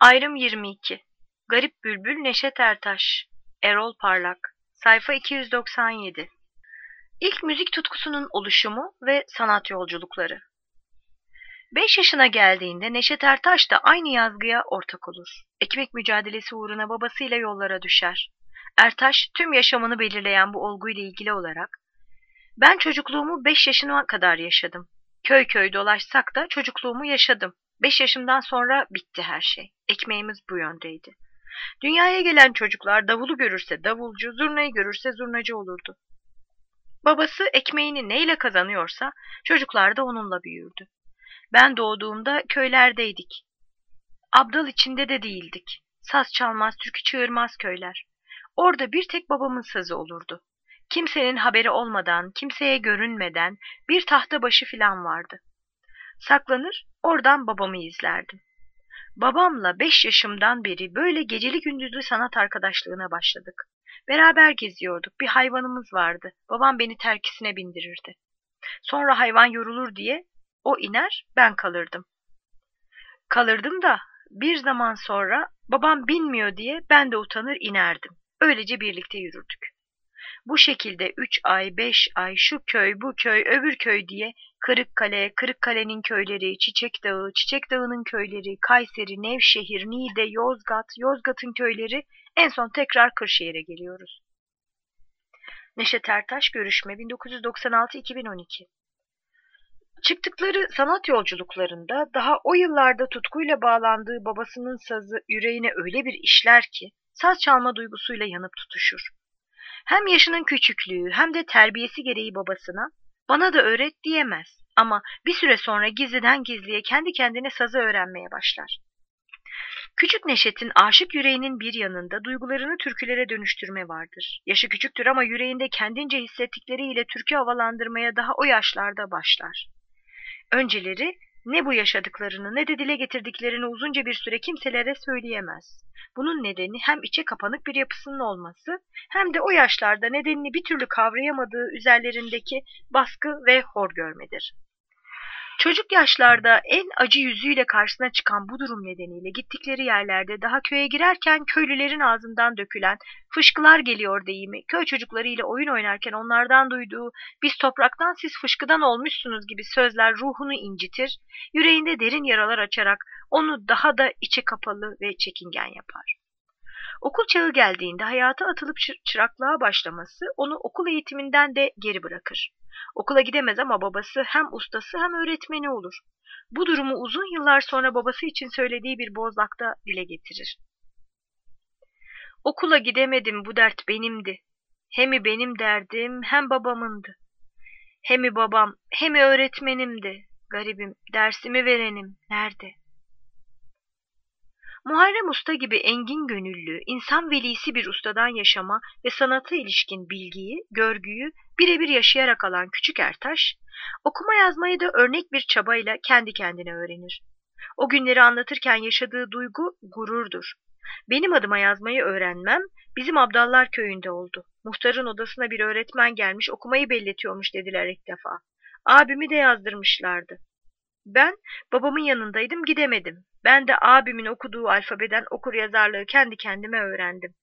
Ayrım 22. Garip Bülbül Neşet Ertaş. Erol Parlak. Sayfa 297. İlk müzik tutkusunun oluşumu ve sanat yolculukları. 5 yaşına geldiğinde Neşet Ertaş da aynı yazgıya ortak olur. Ekmek mücadelesi uğruna babasıyla yollara düşer. Ertaş tüm yaşamını belirleyen bu olguyla ilgili olarak "Ben çocukluğumu 5 yaşına kadar yaşadım. Köy köy dolaşsak da çocukluğumu yaşadım. 5 yaşımdan sonra bitti her şey. Ekmeğimiz bu yöndeydi. Dünyaya gelen çocuklar davulu görürse davulcu, zurnayı görürse zurnacı olurdu. Babası ekmeğini neyle kazanıyorsa çocuklar da onunla büyürdü. Ben doğduğumda köylerdeydik. Abdal içinde de değildik. Saz çalmaz, türkü çığırmaz köyler. Orada bir tek babamın sazı olurdu. Kimsenin haberi olmadan, kimseye görünmeden bir tahta başı filan vardı. Saklanır, oradan babamı izlerdim. Babamla 5 yaşımdan beri böyle geceli gündüzlü sanat arkadaşlığına başladık. Beraber geziyorduk, bir hayvanımız vardı. Babam beni terkisine bindirirdi. Sonra hayvan yorulur diye o iner, ben kalırdım. Kalırdım da bir zaman sonra babam binmiyor diye ben de utanır inerdim. Öylece birlikte yürürdük. Bu şekilde 3 ay, 5 ay şu köy, bu köy, öbür köy diye Kırıkkale, Kırıkkale'nin köyleri, Çiçek Dağı, Çiçek Dağı'nın köyleri, Kayseri, Nevşehir, Niğde, Yozgat, Yozgat'ın köyleri, en son tekrar Kırşehir'e geliyoruz. Neşet Ertaş Görüşme 1996-2012. Çıktıkları sanat yolculuklarında daha o yıllarda tutkuyla bağlandığı babasının sazı yüreğine öyle bir işler ki saz çalma duygusuyla yanıp tutuşur. Hem yaşının küçüklüğü hem de terbiyesi gereği babasına "Bana da öğret" diyemez ama bir süre sonra gizliden gizliye kendi kendine sazı öğrenmeye başlar. Küçük Neşet'in aşık yüreğinin bir yanında duygularını türkülere dönüştürme vardır. Yaşı küçüktür ama yüreğinde kendince hissettikleriyle türkü havalandırmaya daha o yaşlarda başlar. Önceleri ne bu yaşadıklarını ne de dile getirdiklerini uzunca bir süre kimselere söyleyemez. Bunun nedeni hem içe kapanık bir yapısının olması hem de o yaşlarda nedenini bir türlü kavrayamadığı üzerlerindeki baskı ve hor görmedir. Çocuk yaşlarda en acı yüzüyle karşısına çıkan bu durum nedeniyle gittikleri yerlerde daha köye girerken köylülerin ağzından dökülen "fışkılar geliyor" deyimi, köy çocuklarıyla oyun oynarken onlardan duyduğu "biz topraktan siz fışkıdan olmuşsunuz" gibi sözler ruhunu incitir, yüreğinde derin yaralar açarak onu daha da içe kapalı ve çekingen yapar. Okul çağı geldiğinde hayata atılıp çıraklığa başlaması onu okul eğitiminden de geri bırakır. Okula gidemez ama babası hem ustası hem öğretmeni olur. Bu durumu uzun yıllar sonra babası için söylediği bir bozlakta dile getirir. "Okula gidemedim, bu dert benimdi. Hemi benim derdim hem babamındı. Hemi babam hemi öğretmenimdi. Garibim, dersimi verenim nerede?" Muharrem Usta gibi engin gönüllü, insan velisi bir ustadan yaşama ve sanata ilişkin bilgiyi, görgüyü birebir yaşayarak alan küçük Ertaş, okuma yazmayı da örnek bir çabayla kendi kendine öğrenir. O günleri anlatırken yaşadığı duygu gururdur. "Benim adıma yazmayı öğrenmem bizim Abdallar köyünde oldu. Muhtarın odasına bir öğretmen gelmiş okumayı belletiyormuş" dediler ilk defa. "Abimi de yazdırmışlardı. Ben babamın yanındaydım, gidemedim. Ben de abimin okuduğu alfabeden okur yazarlığı kendi kendime öğrendim."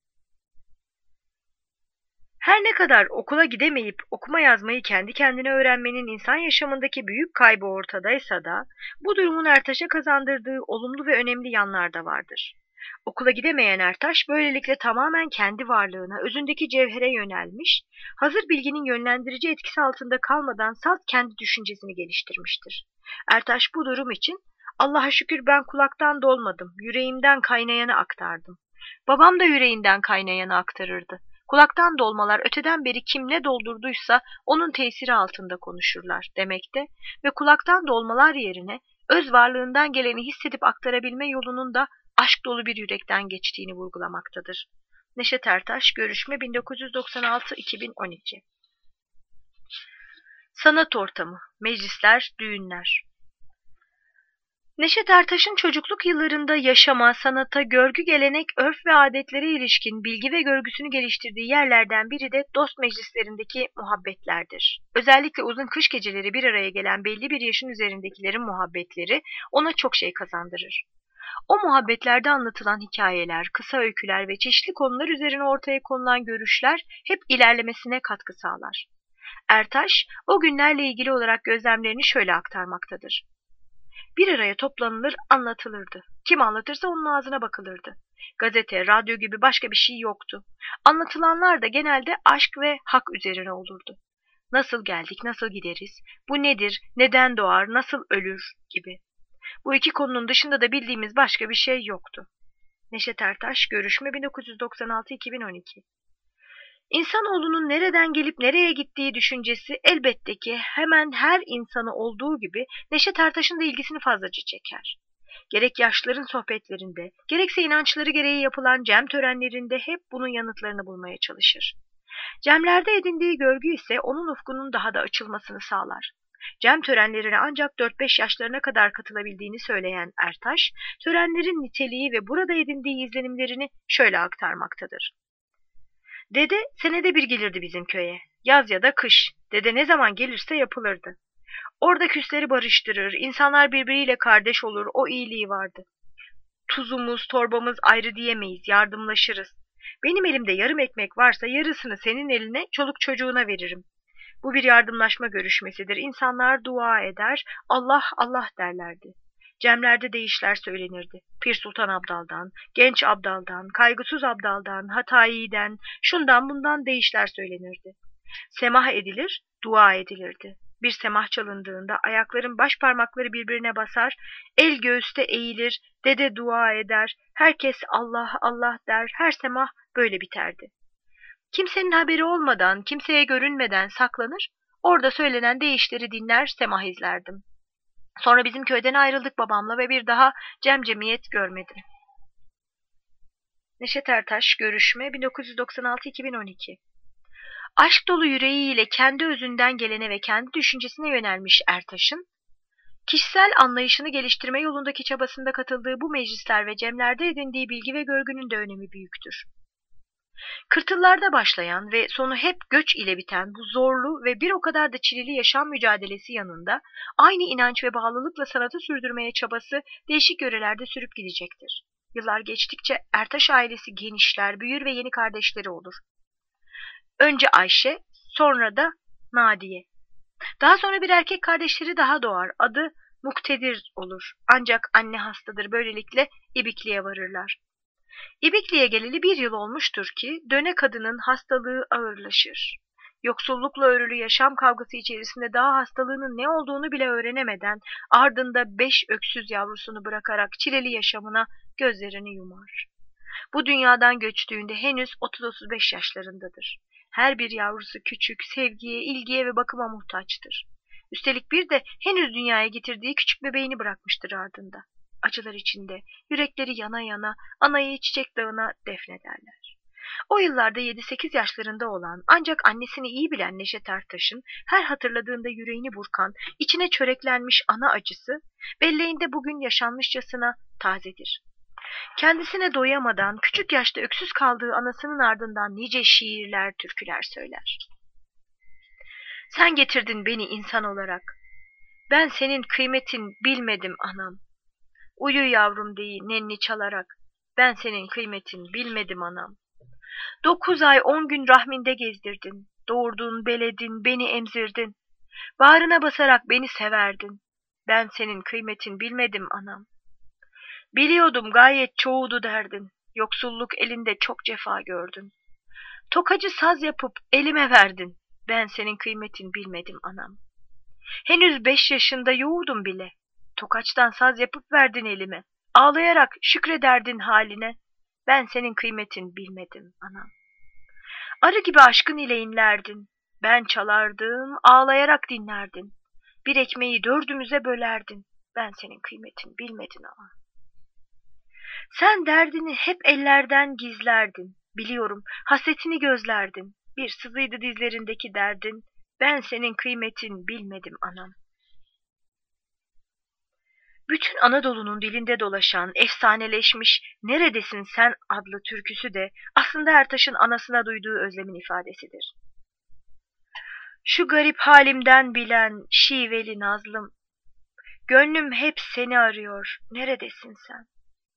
Her ne kadar okula gidemeyip okuma yazmayı kendi kendine öğrenmenin insan yaşamındaki büyük kaybı ortadaysa da bu durumun Ertaş'a kazandırdığı olumlu ve önemli yanlar da vardır. Okula gidemeyen Ertaş böylelikle tamamen kendi varlığına, özündeki cevhere yönelmiş, hazır bilginin yönlendirici etkisi altında kalmadan salt kendi düşüncesini geliştirmiştir. Ertaş bu durum için "Allah'a şükür ben kulaktan dolmadım, yüreğimden kaynayanı aktardım. Babam da yüreğinden kaynayanı aktarırdı. Kulaktan dolmalar öteden beri kim ne doldurduysa onun tesiri altında konuşurlar" demekte ve kulaktan dolmalar yerine öz varlığından geleni hissedip aktarabilme yolunun da aşk dolu bir yürekten geçtiğini vurgulamaktadır. Neşet Ertaş Görüşme 1996-2012. Sanat ortamı, meclisler, düğünler. Neşet Ertaş'ın çocukluk yıllarında yaşama, sanata, görgü, gelenek, örf ve adetlere ilişkin bilgi ve görgüsünü geliştirdiği yerlerden biri de dost meclislerindeki muhabbetlerdir. Özellikle uzun kış geceleri bir araya gelen belli bir yaşın üzerindekilerin muhabbetleri ona çok şey kazandırır. O muhabbetlerde anlatılan hikayeler, kısa öyküler ve çeşitli konular üzerine ortaya konulan görüşler hep ilerlemesine katkı sağlar. Ertaş, o günlerle ilgili olarak gözlemlerini şöyle aktarmaktadır. Bir araya toplanılır, anlatılırdı. Kim anlatırsa onun ağzına bakılırdı. Gazete, radyo gibi başka bir şey yoktu. Anlatılanlar da genelde aşk ve hak üzerine olurdu. Nasıl geldik, nasıl gideriz, bu nedir, neden doğar, nasıl ölür gibi. Bu iki konunun dışında da bildiğimiz başka bir şey yoktu. Neşet Ertaş, Görüşme 1996-2012. İnsanoğlunun nereden gelip nereye gittiği düşüncesi elbette ki hemen her insanı olduğu gibi Neşet Ertaş'ın da ilgisini fazlaca çeker. Gerek yaşlıların sohbetlerinde, gerekse inançları gereği yapılan cem törenlerinde hep bunun yanıtlarını bulmaya çalışır. Cemlerde edindiği görgü ise onun ufkunun daha da açılmasını sağlar. Cem törenlerine ancak 4-5 yaşlarına kadar katılabildiğini söyleyen Ertaş, törenlerin niteliği ve burada edindiği izlenimlerini şöyle aktarmaktadır. Dede senede bir gelirdi bizim köye. Yaz ya da kış. Dede ne zaman gelirse yapılırdı. Orada küsleri barıştırır, insanlar birbiriyle kardeş olur, o iyiliği vardı. Tuzumuz, torbamız ayrı diyemeyiz, yardımlaşırız. Benim elimde yarım ekmek varsa yarısını senin eline, çoluk çocuğuna veririm. Bu bir yardımlaşma görüşmesidir. İnsanlar dua eder, Allah Allah derlerdi. Cemlerde deyişler söylenirdi. Pir Sultan Abdal'dan, Genç Abdal'dan, Kaygısız Abdal'dan, Hatayi'den, şundan bundan deyişler söylenirdi. Semah edilir, dua edilirdi. Bir semah çalındığında ayakların baş parmakları birbirine basar, el göğüste eğilir, dede dua eder, herkes Allah Allah der, her semah böyle biterdi. Kimsenin haberi olmadan, kimseye görünmeden saklanır, orada söylenen deyişleri dinler, semah izlerdim. Sonra bizim köyden ayrıldık babamla ve bir daha cemcemiyet görmedim. Neşet Ertaş, Görüşme 1996-2012. Aşk dolu yüreğiyle kendi özünden gelene ve kendi düşüncesine yönelmiş Ertaş'ın, kişisel anlayışını geliştirme yolundaki çabasında katıldığı bu meclisler ve cemlerde edindiği bilgi ve görgünün de önemi büyüktür. Kırtıllarda başlayan ve sonu hep göç ile biten bu zorlu ve bir o kadar da çileli yaşam mücadelesi yanında aynı inanç ve bağlılıkla sanatı sürdürmeye çabası değişik yörelerde sürüp gidecektir. Yıllar geçtikçe Ertaş ailesi genişler, büyür ve yeni kardeşleri olur. Önce Ayşe, sonra da Nadiye. Daha sonra bir erkek kardeşleri daha doğar. Adı Muktedir olur. Ancak anne hastadır. Böylelikle İbikli'ye varırlar. İbikli'ye geleli 1 yıl olmuştur ki döne kadının hastalığı ağırlaşır. Yoksullukla örülü yaşam kavgası içerisinde daha hastalığının ne olduğunu bile öğrenemeden ardında 5 öksüz yavrusunu bırakarak çileli yaşamına gözlerini yumar. Bu dünyadan göçtüğünde henüz 30-35 yaşlarındadır. Her bir yavrusu küçük, sevgiye, ilgiye ve bakıma muhtaçtır. Üstelik bir de henüz dünyaya getirdiği küçük bebeğini bırakmıştır ardında. Acılar içinde, yürekleri yana yana anayı çiçek dağına defnederler. O yıllarda 7-8 yaşlarında olan ancak annesini iyi bilen Neşet Ertaş'ın her hatırladığında yüreğini burkan, içine çöreklenmiş ana acısı, belleğinde bugün yaşanmışçasına tazedir. Kendisine doyamadan küçük yaşta öksüz kaldığı anasının ardından nice şiirler, türküler söyler. Sen getirdin beni insan olarak. Ben senin kıymetin bilmedim anam. Uyu yavrum deyi nenni çalarak. Ben senin kıymetin bilmedim anam. 9 ay 10 gün rahminde gezdirdin. Doğurdun, beledin, beni emzirdin. Bağrına basarak beni severdin. Ben senin kıymetin bilmedim anam. Biliyordum gayet çoğudu derdin. Yoksulluk elinde çok cefa gördün. Tokacı saz yapıp elime verdin. Ben senin kıymetin bilmedim anam. Henüz 5 yaşında yoğurdum bile. Tokaçtan saz yapıp verdin elime. Ağlayarak şükrederdin haline. Ben senin kıymetin bilmedim anam. Arı gibi aşkın ile inlerdin. Ben çalardım, ağlayarak dinlerdin. Bir ekmeği 4'ümüze bölerdin. Ben senin kıymetin bilmedin ama. Sen derdini hep ellerden gizlerdin. Biliyorum, hasretini gözlerdin. Bir sızıydı dizlerindeki derdin. Ben senin kıymetin bilmedim anam. Bütün Anadolu'nun dilinde dolaşan, efsaneleşmiş "Neredesin sen" adlı türküsü de aslında Ertaş'ın anasına duyduğu özlemin ifadesidir. Şu garip halimden bilen şiveli nazlım, gönlüm hep seni arıyor, neredesin sen?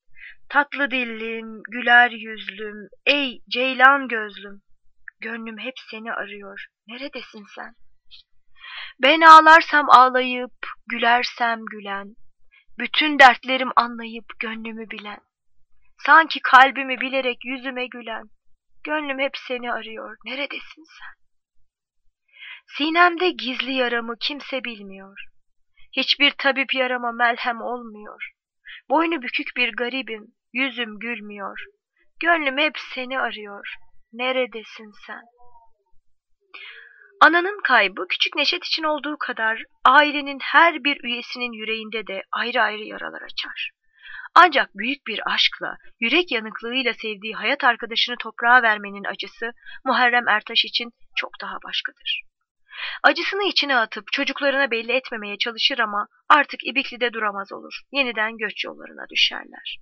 Tatlı dillim, güler yüzlüm, ey ceylan gözlüm, gönlüm hep seni arıyor, neredesin sen? Ben ağlarsam ağlayıp, gülersem gülen, bütün dertlerim anlayıp gönlümü bilen, sanki kalbimi bilerek yüzüme gülen, gönlüm hep seni arıyor, neredesin sen? Sinemde gizli yaramı kimse bilmiyor, hiçbir tabip yarama melhem olmuyor. Boynu bükük bir garibim, yüzüm gülmüyor, gönlüm hep seni arıyor, neredesin sen? Ananın kaybı küçük Neşet için olduğu kadar ailenin her bir üyesinin yüreğinde de ayrı ayrı yaralar açar. Ancak büyük bir aşkla, yürek yanıklığıyla sevdiği hayat arkadaşını toprağa vermenin acısı Muharrem Ertaş için çok daha başkadır. Acısını içine atıp çocuklarına belli etmemeye çalışır ama artık İbikli'de duramaz olur. Yeniden göç yollarına düşerler.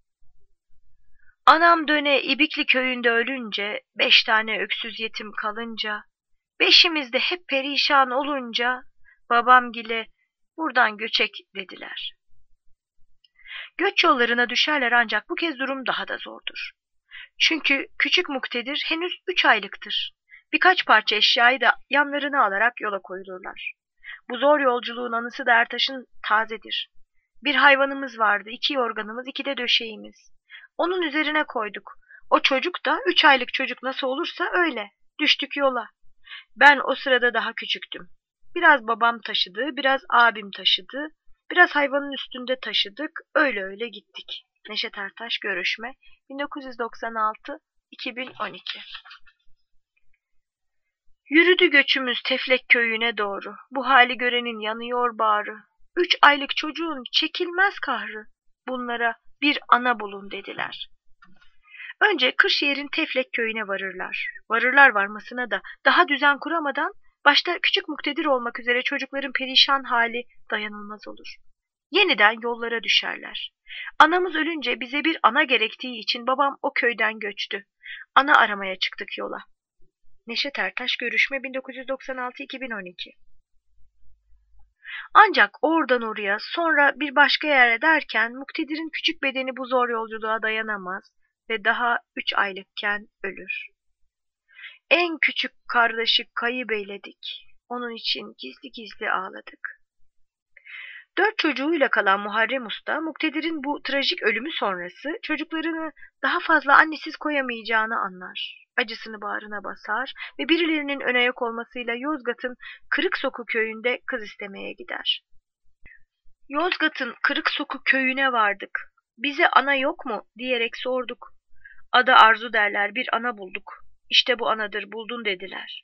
Anam döne İbikli köyünde ölünce, 5 tane öksüz yetim kalınca, beşimiz de hep perişan olunca, babamgile buradan göçek dediler. Göç yollarına düşerler ancak bu kez durum daha da zordur. Çünkü küçük muktedir henüz 3 aylıktır. Birkaç parça eşyayı da yanlarına alarak yola koyulurlar. Bu zor yolculuğun anısı da Ertaş'ın tazedir. Bir hayvanımız vardı, 2 yorganımız, 2 de döşeğimiz. Onun üzerine koyduk. O çocuk da 3 aylık çocuk nasıl olursa öyle. Düştük yola. Ben o sırada daha küçüktüm. Biraz babam taşıdı, biraz abim taşıdı, biraz hayvanın üstünde taşıdık, öyle öyle gittik. Neşet Ertaş Görüşme 1996-2012. Yürüdü göçümüz Teflek köyüne doğru, bu hali görenin yanıyor bağrı. 3 aylık çocuğun çekilmez kahrı, bunlara bir ana bulun dediler. Önce Kırşehir'in Teflek köyüne varırlar. Varırlar varmasına da daha düzen kuramadan başta küçük muktedir olmak üzere çocukların perişan hali dayanılmaz olur. Yeniden yollara düşerler. Anamız ölünce bize bir ana gerektiği için babam o köyden göçtü. Ana aramaya çıktık yola. Neşet Ertaş Görüşme 1996-2012. Ancak oradan oraya sonra bir başka yere derken muktedirin küçük bedeni bu zor yolculuğa dayanamaz ve daha 3 aylıkken ölür. En küçük kardeşi kaybeyledik. Onun için gizli gizli ağladık. 4 çocuğuyla kalan Muharrem Usta, muktedirin bu trajik ölümü sonrası çocuklarını daha fazla annesiz koyamayacağını anlar. Acısını bağrına basar ve birilerinin ön ayak olmasıyla Yozgat'ın Kırıksoku köyünde kız istemeye gider. Yozgat'ın Kırıksoku köyüne vardık. Bize ana yok mu diyerek sorduk. Ada Arzu derler, bir ana bulduk. İşte bu anadır, buldun dediler.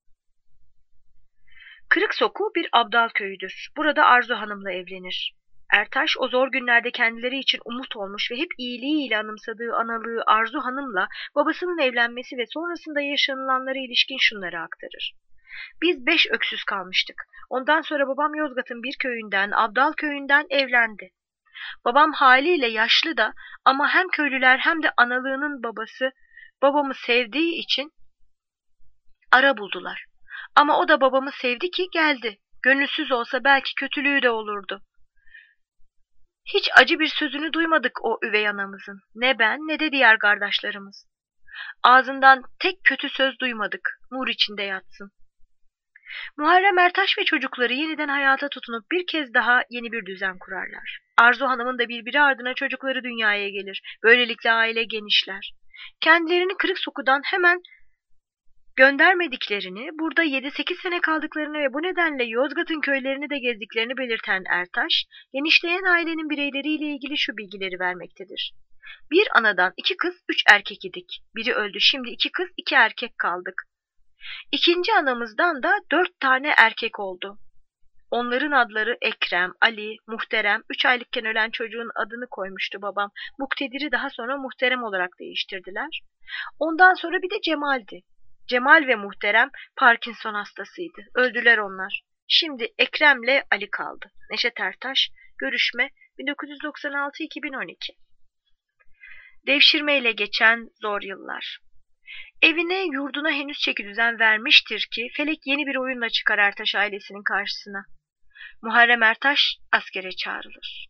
Kırıksoku bir abdal köyüdür. Burada Arzu Hanım'la evlenir. Ertaş o zor günlerde kendileri için umut olmuş ve hep iyiliğiyle anımsadığı analığı Arzu Hanım'la babasının evlenmesi ve sonrasında yaşanılanlara ilişkin şunları aktarır. Biz 5 öksüz kalmıştık. Ondan sonra babam Yozgat'ın bir köyünden, Abdal köyünden evlendi. Babam haliyle yaşlı da ama hem köylüler hem de analığının babası babamı sevdiği için ara buldular. Ama o da babamı sevdi ki geldi. Gönülsüz olsa belki kötülüğü de olurdu. Hiç acı bir sözünü duymadık o üvey anamızın. Ne ben ne de diğer kardeşlerimiz. Ağzından tek kötü söz duymadık. Nur içinde yatsın. Muharrem Ertaş ve çocukları yeniden hayata tutunup bir kez daha yeni bir düzen kurarlar. Arzu Hanım'ın da birbiri ardına çocukları dünyaya gelir. Böylelikle aile genişler. Kendilerini Kırıksoku'dan hemen göndermediklerini, burada 7-8 sene kaldıklarını ve bu nedenle Yozgat'ın köylerini de gezdiklerini belirten Ertaş, genişleyen ailenin bireyleriyle ilgili şu bilgileri vermektedir. Bir anadan 2 kız, 3 erkek idik. Biri öldü, şimdi 2 kız, 2 erkek kaldık. İkinci anamızdan da 4 tane erkek oldu. Onların adları Ekrem, Ali, Muhterem, 3 aylıkken ölen çocuğun adını koymuştu babam. Muktediri daha sonra Muhterem olarak değiştirdiler. Ondan sonra bir de Cemal'di. Cemal ve Muhterem Parkinson hastasıydı. Öldüler onlar. Şimdi Ekrem'le Ali kaldı. Neşet Ertaş, Görüşme 1996-2012. Devşirmeyle geçen zor yıllar. Evine, yurduna henüz çekidüzen vermiştir ki Felek yeni bir oyunla çıkar Ertaş ailesinin karşısına. Muharrem Ertaş askere çağrılır.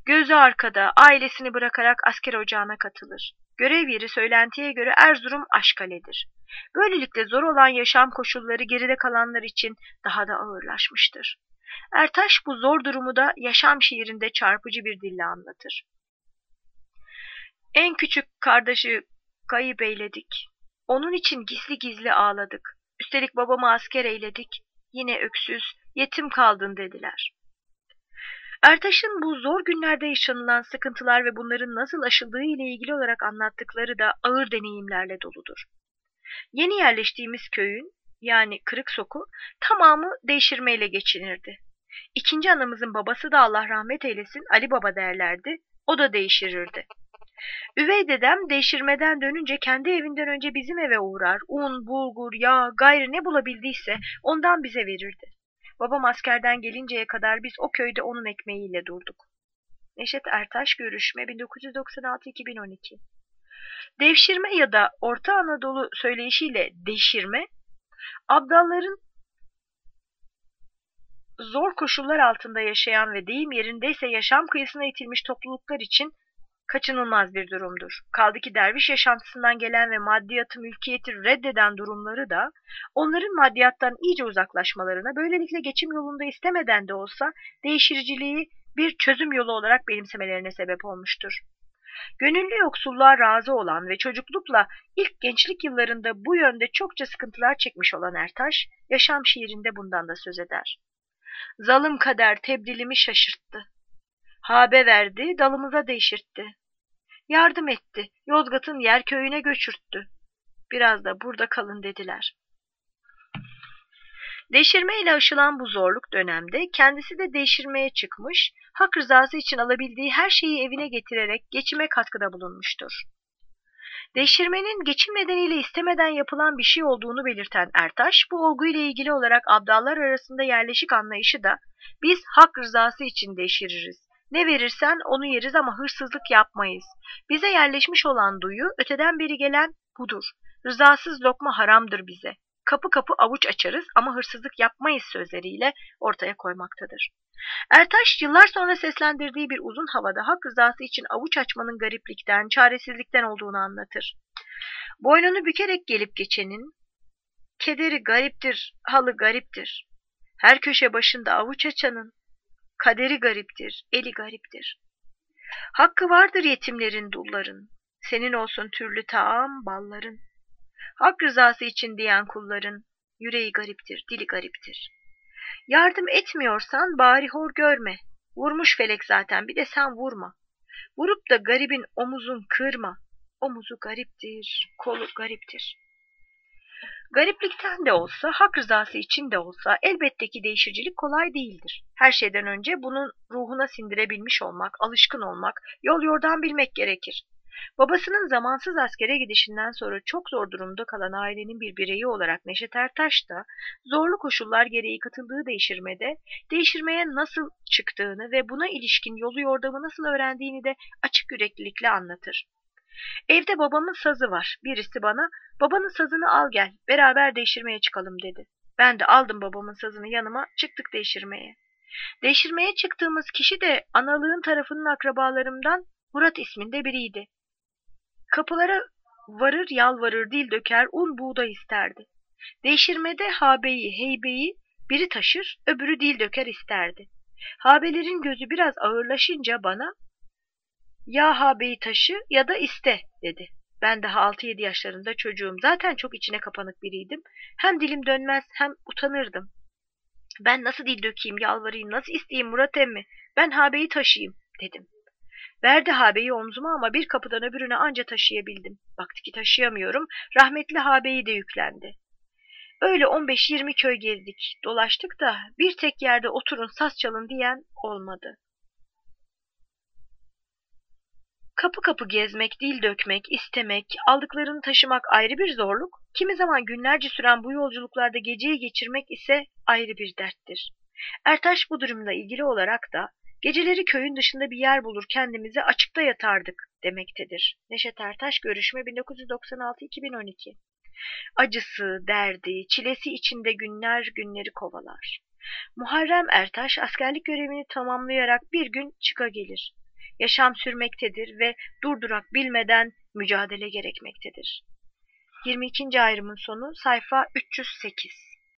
Gözü arkada, ailesini bırakarak asker ocağına katılır. Görev yeri söylentiye göre Erzurum Aşkale'dir. Böylelikle zor olan yaşam koşulları geride kalanlar için daha da ağırlaşmıştır. Ertaş bu zor durumu da yaşam şiirinde çarpıcı bir dille anlatır. En küçük kardeşi kayıp eyledik. Onun için gizli gizli ağladık. Üstelik babamı asker eyledik. Yine öksüz, yetim kaldın dediler. Ertaş'ın bu zor günlerde yaşanılan sıkıntılar ve bunların nasıl aşıldığı ile ilgili olarak anlattıkları da ağır deneyimlerle doludur. Yeni yerleştiğimiz köyün, yani Kırıksoku, tamamı devşirmeyle geçinirdi. İkinci anamızın babası da Allah rahmet eylesin Ali Baba derlerdi, o da devşirirdi. Üvey dedem devşirmeden dönünce kendi evinden önce bizim eve uğrar, un, bulgur, yağ, gayrı ne bulabildiyse ondan bize verirdi. Babam askerden gelinceye kadar biz o köyde onun ekmeğiyle durduk. Neşet Ertaş Görüşme 1996-2012. Devşirme ya da Orta Anadolu söyleyişiyle deşirme, abdalların zor koşullar altında yaşayan ve deyim yerindeyse yaşam kıyısına itilmiş topluluklar için kaçınılmaz bir durumdur. Kaldı ki derviş yaşantısından gelen ve maddiyatı mülkiyeti reddeden durumları da onların maddiyattan iyice uzaklaşmalarına, böylelikle geçim yolunda istemeden de olsa değiştiriciliği bir çözüm yolu olarak benimsemelerine sebep olmuştur. Gönüllü yoksulluğa razı olan ve çocuklukla ilk gençlik yıllarında bu yönde çokça sıkıntılar çekmiş olan Ertaş, yaşam şiirinde bundan da söz eder. Zalim kader tebdilimi şaşırttı. Habe verdi, dalımıza değişirtti. Yardım etti, Yozgat'ın yer köyüne göçürttü. Biraz da burada kalın dediler. Devşirme ile aşılan bu zorluk dönemde kendisi de devşirmeye çıkmış, hak rızası için alabildiği her şeyi evine getirerek geçime katkıda bulunmuştur. Devşirmenin geçim nedeniyle istemeden yapılan bir şey olduğunu belirten Ertaş, bu olguyla ilgili olarak abdallar arasında yerleşik anlayışı da biz hak rızası için devşiririz. Ne verirsen onu yeriz ama hırsızlık yapmayız. Bize yerleşmiş olan duyu, öteden beri gelen budur. Rızasız lokma haramdır bize. Kapı kapı avuç açarız ama hırsızlık yapmayız sözleriyle ortaya koymaktadır. Ertaş yıllar sonra seslendirdiği bir uzun havada hak rızası için avuç açmanın gariplikten, çaresizlikten olduğunu anlatır. Boynunu bükerek gelip geçenin, kederi gariptir, halı gariptir. Her köşe başında avuç açanın, kaderi gariptir, eli gariptir. Hakkı vardır yetimlerin, dulların, senin olsun türlü taam, balların. Hak rızası için diyen kulların, yüreği gariptir, dili gariptir. Yardım etmiyorsan bari hor görme. Vurmuş felek zaten, bir de sen vurma. Vurup da garibin omuzun kırma. Omuzu gariptir, kolu gariptir. Gariplikten de olsa, hak rızası için de olsa elbette ki değişicilik kolay değildir. Her şeyden önce bunun ruhuna sindirebilmiş olmak, alışkın olmak, yol yordan bilmek gerekir. Babasının zamansız askere gidişinden sonra çok zor durumda kalan ailenin bir bireyi olarak Neşet Ertaş da zorlu koşullar gereği katıldığı değişirmeye nasıl çıktığını ve buna ilişkin yolu yordamı nasıl öğrendiğini de açık yüreklilikle anlatır. Evde babamın sazı var. Birisi bana, babanın sazını al gel, beraber değişirmeye çıkalım dedi. Ben de aldım babamın sazını yanıma, çıktık değişirmeye. Değişirmeye çıktığımız kişi de analığın tarafının akrabalarımdan Murat isminde biriydi. Kapılara varır yalvarır dil döker un buğday isterdi. Değişirmede habeyi heybeyi biri taşır öbürü dil döker isterdi. Habelerin gözü biraz ağırlaşınca bana ya habeyi taşı ya da iste dedi. Ben daha 6-7 yaşlarında çocuğum, zaten çok içine kapanık biriydim. Hem dilim dönmez hem utanırdım. Ben nasıl dil dökeyim, yalvarayım, nasıl isteyeyim Murat emmi, ben habeyi taşıyayım dedim. Verdi habeyi omzuma ama bir kapıdan öbürüne anca taşıyabildim. Baktı ki taşıyamıyorum, rahmetli habeyi de yüklendi. Öyle 15-20 köy gezdik, dolaştık da bir tek yerde oturun saz çalın diyen olmadı. Kapı kapı gezmek, dil dökmek, istemek, aldıklarını taşımak ayrı bir zorluk, kimi zaman günlerce süren bu yolculuklarda geceyi geçirmek ise ayrı bir derttir. Ertaş bu durumla ilgili olarak da geceleri köyün dışında bir yer bulur kendimizi açıkta yatardık demektedir. Neşet Ertaş Görüşme 1996-2012. Acısı, derdi, çilesi içinde günler günleri kovalar. Muharrem Ertaş askerlik görevini tamamlayarak bir gün çıka gelir. yaşam sürmektedir ve durdurak bilmeden mücadele gerekmektedir. 22. ayrımın sonu sayfa 308.